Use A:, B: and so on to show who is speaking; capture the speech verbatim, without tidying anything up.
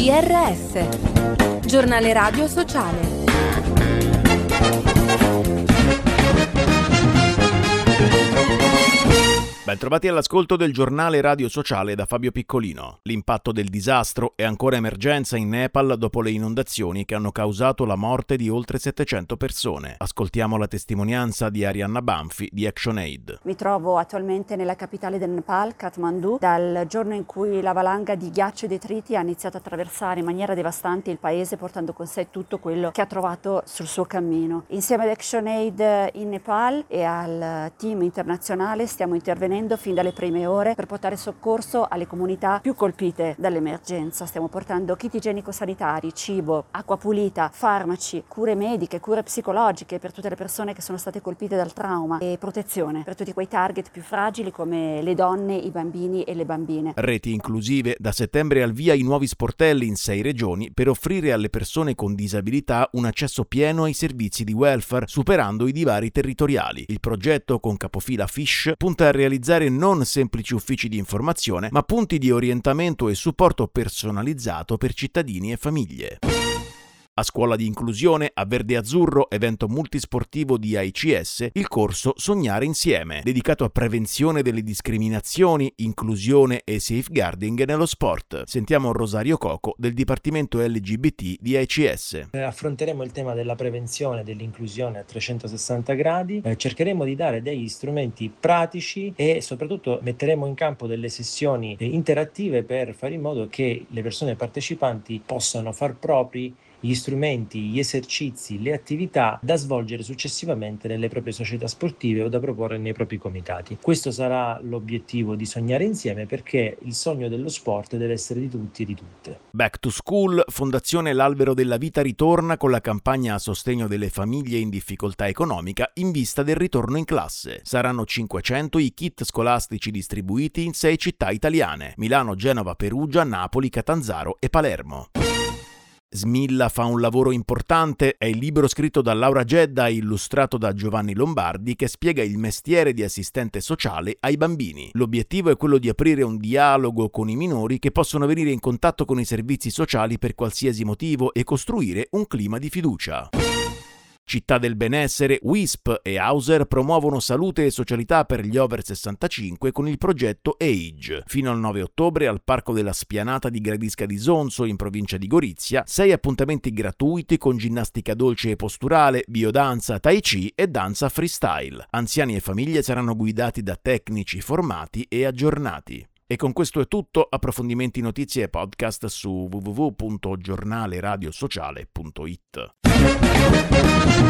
A: G R S, Giornale Radio Sociale.
B: Bentrovati all'ascolto del giornale radio sociale da Fabio Piccolino. L'impatto del disastro è ancora emergenza in Nepal dopo le inondazioni che hanno causato la morte di oltre settecento persone. Ascoltiamo la testimonianza di Arianna Banfi di ActionAid.
C: Mi trovo attualmente nella capitale del Nepal, Kathmandu, dal giorno in cui la valanga di ghiaccio e detriti ha iniziato a attraversare in maniera devastante il paese, portando con sé tutto quello che ha trovato sul suo cammino. Insieme ad ActionAid in Nepal e al team internazionale stiamo intervenendo fin dalle prime ore per portare soccorso alle comunità più colpite dall'emergenza. Stiamo portando kit igienico-sanitari, cibo, acqua pulita, farmaci, cure mediche, cure psicologiche per tutte le persone che sono state colpite dal trauma e protezione per tutti quei target più fragili come le donne, i bambini e le bambine.
B: Reti inclusive: da settembre al via i nuovi sportelli in sei regioni per offrire alle persone con disabilità un accesso pieno ai servizi di welfare, superando i divari territoriali. Il progetto, con capofila Fish, punta a realizzare non semplici uffici di informazione, ma punti di orientamento e supporto personalizzato per cittadini e famiglie. A scuola di inclusione, a Verde Azzurro, evento multisportivo di A I C S, il corso Sognare Insieme, dedicato a prevenzione delle discriminazioni, inclusione e safeguarding nello sport. Sentiamo Rosario Coco del Dipartimento L G B T di A I C S.
D: Eh, affronteremo il tema della prevenzione e dell'inclusione a trecentosessanta gradi, eh, cercheremo di dare degli strumenti pratici e soprattutto metteremo in campo delle sessioni eh, interattive per fare in modo che le persone partecipanti possano far propri gli strumenti, gli esercizi, le attività da svolgere successivamente nelle proprie società sportive o da proporre nei propri comitati. Questo sarà l'obiettivo di Sognare Insieme, perché il sogno dello sport deve essere di tutti e di tutte.
B: Back to School, Fondazione L'Albero della Vita ritorna con la campagna a sostegno delle famiglie in difficoltà economica in vista del ritorno in classe. Saranno cinquecento i kit scolastici distribuiti in sei città italiane: Milano, Genova, Perugia, Napoli, Catanzaro e Palermo. Smilla fa un lavoro importante è il libro scritto da Laura Gedda e illustrato da Giovanni Lombardi, che spiega il mestiere di assistente sociale ai bambini. L'obiettivo è quello di aprire un dialogo con i minori che possono venire in contatto con i servizi sociali per qualsiasi motivo e costruire un clima di fiducia. Città del benessere, W I S P e Hauser promuovono salute e socialità per gli over sessantacinque con il progetto Age. Fino al nove ottobre al Parco della Spianata di Gradisca di Sonzo, in provincia di Gorizia, sei appuntamenti gratuiti con ginnastica dolce e posturale, biodanza, tai chi e danza freestyle. Anziani e famiglie saranno guidati da tecnici formati e aggiornati. E con questo è tutto. Approfondimenti, notizie e podcast su w w w punto giornale radio sociale punto i t.